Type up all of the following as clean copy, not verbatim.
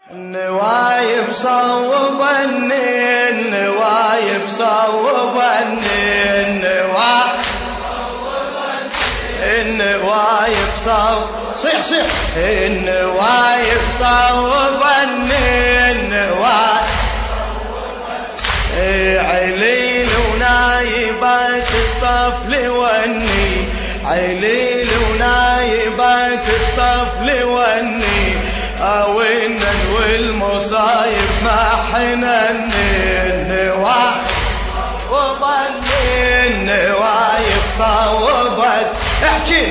النوايب صوبني النوايب صوبني النوايب صيح صيح النوايب صوبني النوايب عليل ونايبات الطفل وني عليل ونايبات الطفل وني اوينا والمصايب ما حنني النوايب وظني النوايب صوبت احكي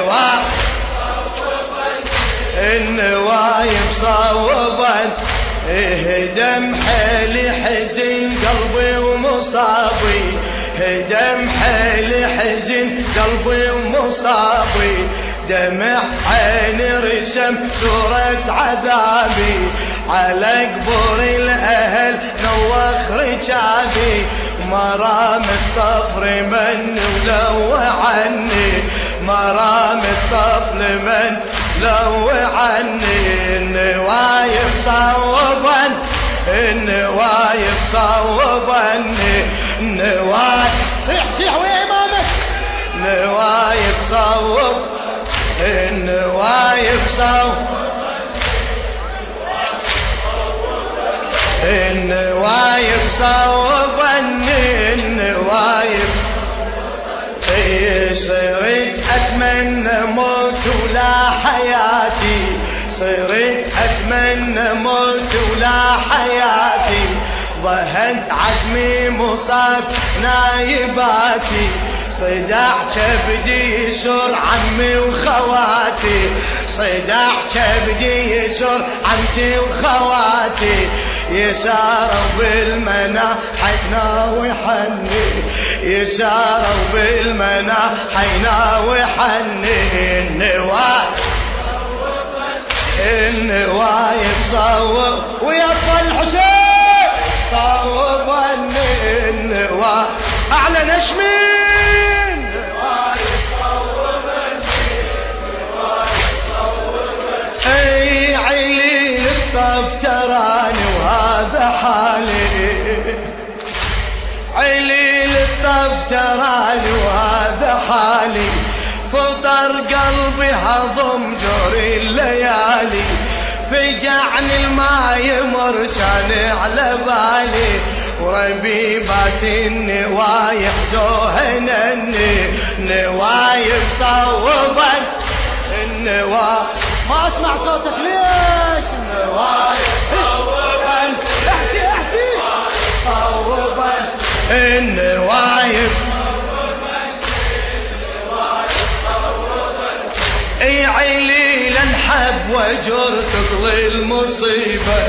النوايب صوبت هدم حيلي حزن قلبي ومصابي هدم حيلي حزن قلبي ومصابي دمع عيني رسم صورة عذابي على قبور الأهل نوخ رجابي مرام الطفر من ولو عني مرام الطفل من لو عني النوايب صوبا النوايب صوبني النوايب صيح صيح ويا إمامك النوايب صوب النوايب صوب النوايب صوبني النوايب صرت أتمنى موت ولا حياتي صرت أتمنى موت ولا حياتي ظهنت عزمي مصاب نايباتي صداع كبدي يسر عمي وخواتي صداع كبدي يسر عمتي وخواتي يساروا بالمنى حينا وحني يساروا بالمنى حينا وحني النوايب صوب ويا الحسين صوبني النوايب اعلى نشمين النوايب صوبني النوايب صوبني اي عيلي الطف تراني وهذا حالي عيلي الطف تراني وهذا حالي فطر قلبي هضم جوري الليالي فجعني الماء يمر كان على بالي وربيبات النوايب جوهنني نوايب صوبا النوايب ما اسمع صوتك ليش النوايب صوبا احكي صوبا النوايب اي عيلي لنحب وجر تقضي المصيبة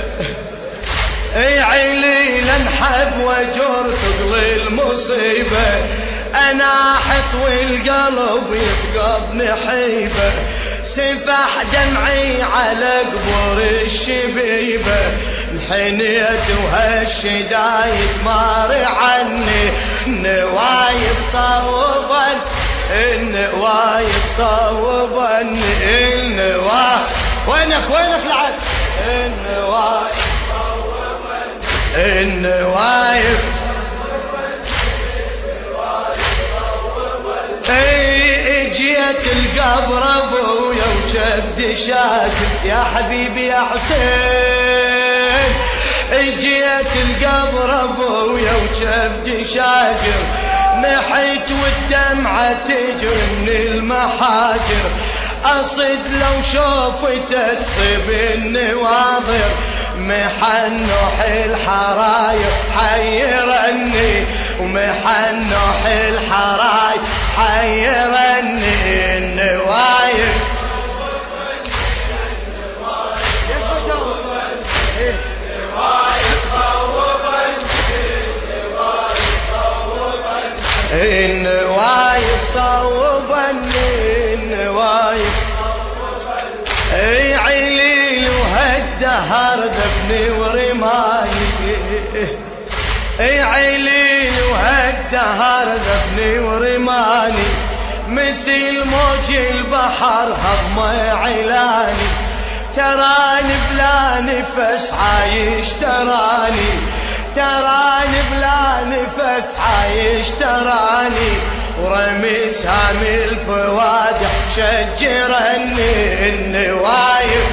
اي عيلي لنحب وجر تقضي المصيبة انا احط والقلب يبقى بنحيبة سفح دمعي على قبور الشبيبة انحنيت وهالشدايد مار عني نوايب صوبا النوايب صوبني النوايب وينك لعب النوايب صوبني النوايب اي اجيت القبر ابويا وجدي شاكر يا حبيبي يا حسين اجيت القبر ابويا وجدي شاكر نحيت والدمعة تجري من المحاجر أصد لو شوفت تصيب النواظر محنوح الحراير حيرني ومحنوح الحراير حيرني النوايب النوايب صوبني النوايب اي عيلي وهالدهر ذبني ورماني اي عيلي وهالدهر ذبني ورماني مثل موج البحر هضم علاني تراني بلا نفس عايش تراني بلا نفس عايش تراني ورمي سامي الفوادح شجرني النوايب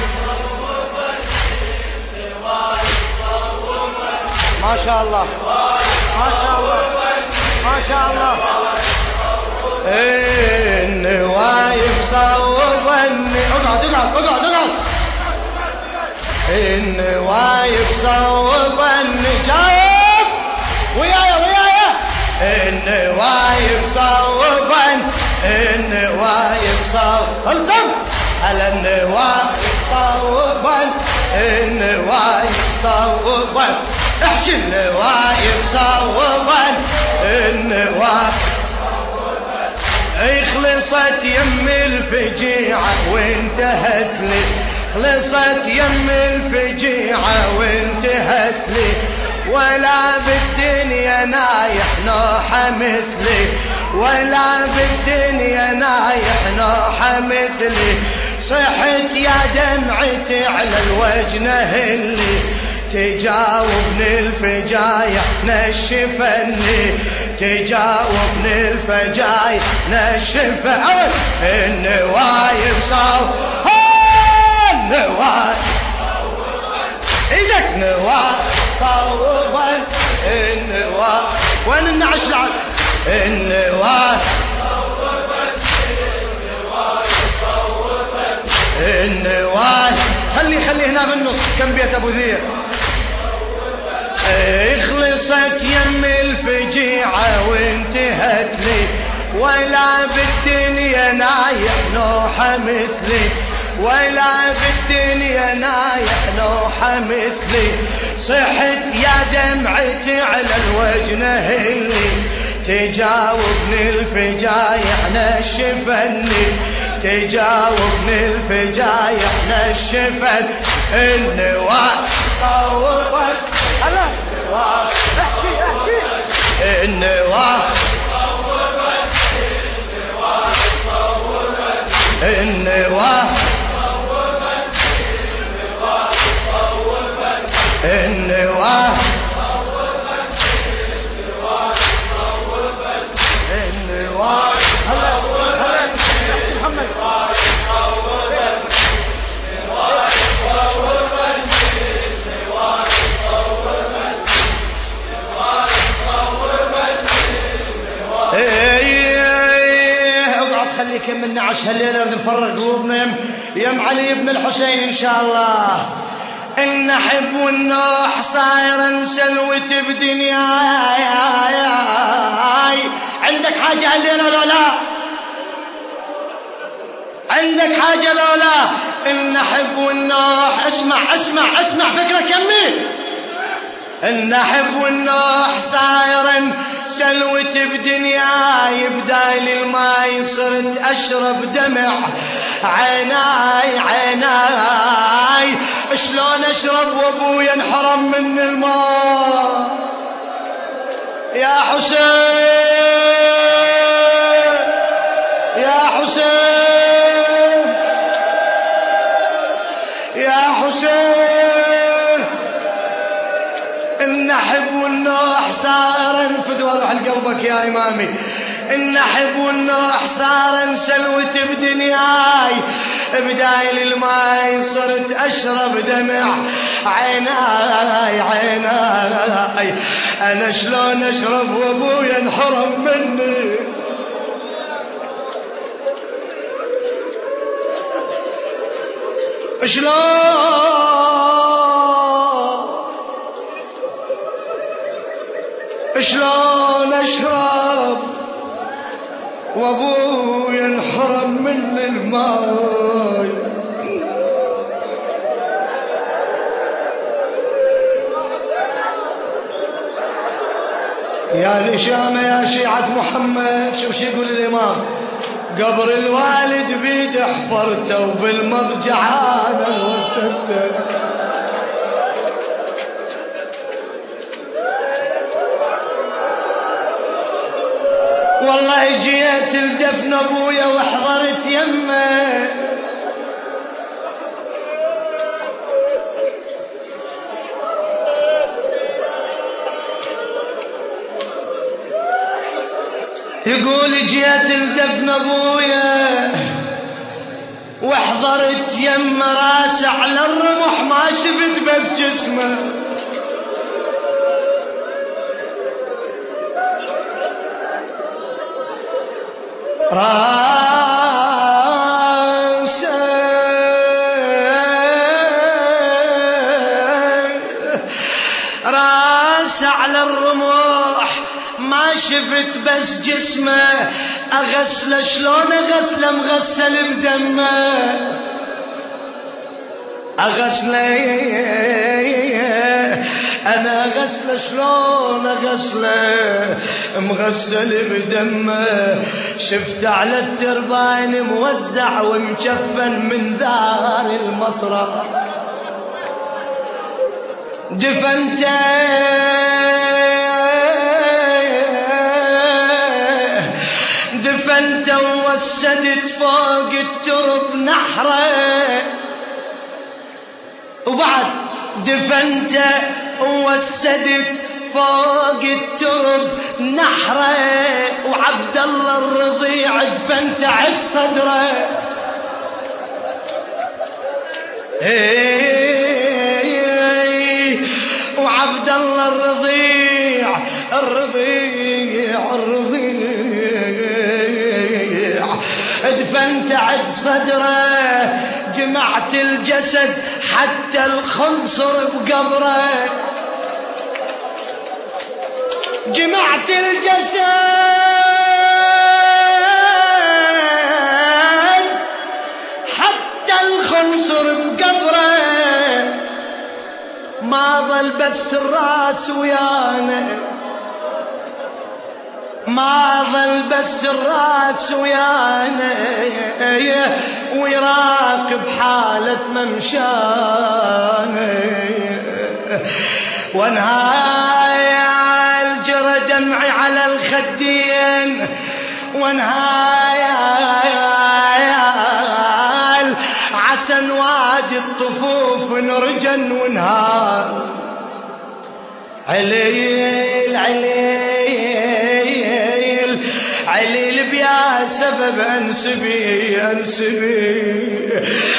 ما شاء الله ما شاء الله ما شاء الله النوايب صوبني اقعد النوايب صوبني جاوب ويايا النوايب صوبن النوايب صوبن على النوايب صوبن النوايب صوبن احكي النوايب صوبن النوايب خلصت يم الفجيعة وانتهت لي خلصت يم الفجيعة وانتهت لي ولا بالدنيا نايح نوحة مثلي ولا بالدنيا نايح نوحة مثلي صحت يا دمعتي على الوجه نهلي تجاوبني الفجايع نشفني تجاوبني الفجايع نشفني النوايب صوب النوايب ايدك نوايب صوبا النوايب وين النعش لعب النوايب النوايب خلي هنا بالنص كم بيت ابو ذير خلصت يم الفجيعة وانتهت لي ولا بالدنيا نايح نوحة مثلي ولا بالدنيا نايح نوحة مثلي صحت يا دمعتي على الوجه نهلي تجاوبني الفجايع نشفني تجاوبني الفجايع نشفن النوايب صوبت ألا احكي النوايب النوايب النوايب خليك من نعش هالليلة نفرق قلوبنا يم علي بن الحسين إن شاء الله إن حب والنوح صاير سلوة بدنياي عندك حاجة هالليلة لو لا عندك حاجة لو لا إن حب والنوح اسمع فكرة كمي إن حب والنوح صاير سلوة بدنياي بدايل الماي صرت أشرب دمع عيناي شلون أشرب وأبويا انحرم من الماء يا حسين يا حسين يا حسين إن حب والنوح صار انفد واضح لقلبك يا إمامي إن حب والنوح صار سلوة بدنياي بدايل الماي صرت أشرب دمع عيناي أنا شلون أشرب وأبويا انحرم مني شلون أشرب وأبويا انحرم من الماء يا الإشامة يا شيعة محمد شوف شو يقول الإمام قبر الوالد بيد حفرته وبالمضجع أنا وسدته والله جيت لدفن ابويا وحضرت يمه يقول جيت لدفن ابويا واحضرت يم راسه على الرمح ما شفت بس جسمه. راسه على الرمح ما شفت بس جسمه. اغسله شلون اغسله مغسل بدمه. اغسله انا اغسله شلون اغسله مغسل بدمه. شفت على الترباين موزع ومجفن من دار المصرع. دفنته ووسدت فوق الترب نحره. وبعد دفنته ووسدت فوق الترب نحره. وعبد الله الرضيع دفنته عند صدره. وعبد الله الرضيع دفنت عند صدره. جمعت الجسد حتى الخنصر بقبره. جمعت الجسد حتى الخنصر بقبره. ما ظل بس الراس ويانا. ما ظل بس الراس ويانا ويراقب حالة ممشانا. وانهايل جرى دمعي على الخدين. وانهايل عسى وادي الطفوف نرجن ونهار. عليل عليل عليل بيا سبب انسبي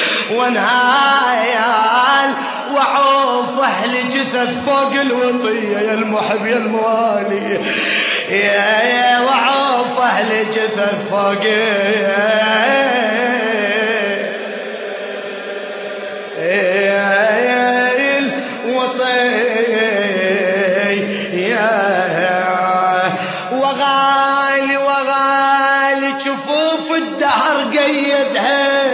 وانهايل وعوف اهل جثث فوق الوطيه. يا المحب يا الموالي يا وعوف اهل جثث فوق وغالي شفوف الدهر قيدها.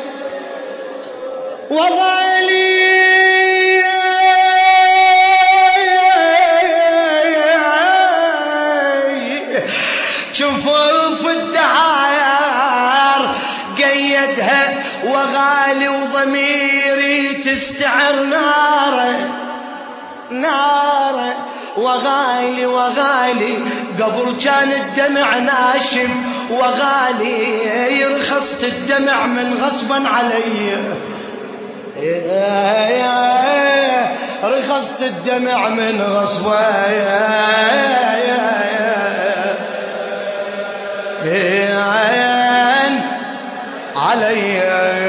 وغالي شفوف الدهر قيدها. وغالي وضميري تستعر ناره. وغالي قبل كان الدمع ناشف. وغالي رخصت الدمع من غصبا علي. رخصت الدمع من غصبا علي.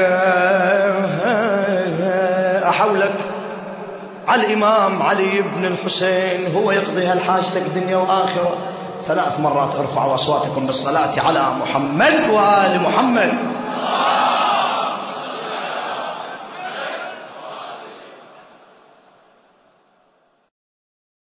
أحولك على الإمام علي بن الحسين هو يقضي هالحاجتك دنيا وآخرة. 3 مرات ارفعوا أصواتكم بالصلاة على محمد وآل محمد.